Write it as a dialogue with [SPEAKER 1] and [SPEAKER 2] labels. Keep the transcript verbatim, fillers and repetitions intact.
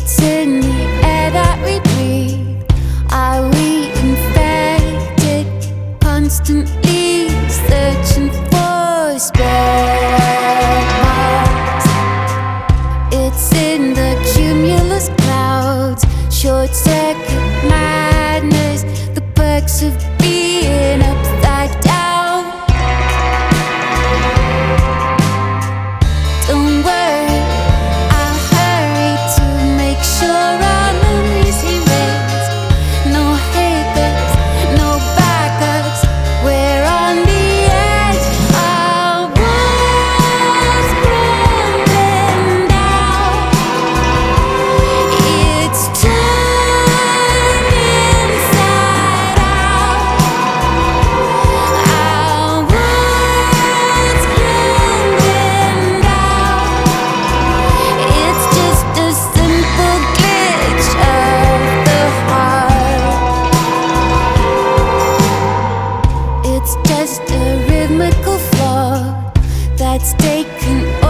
[SPEAKER 1] It's in the air that we breathe. Are we infected? Constantly searching for spare parts. It's in the cumulus clouds. Short circuit madness. The perks of being upside down. Don't worry, I'll hurry to make sure our memories erase. No hiccups, no backups. We're on the edge. Our walls crumbling down. It's turned inside out. Our world's crumbling down. It's just a simple glitch of the heart. It's just a rhythmical flaw that's taken over.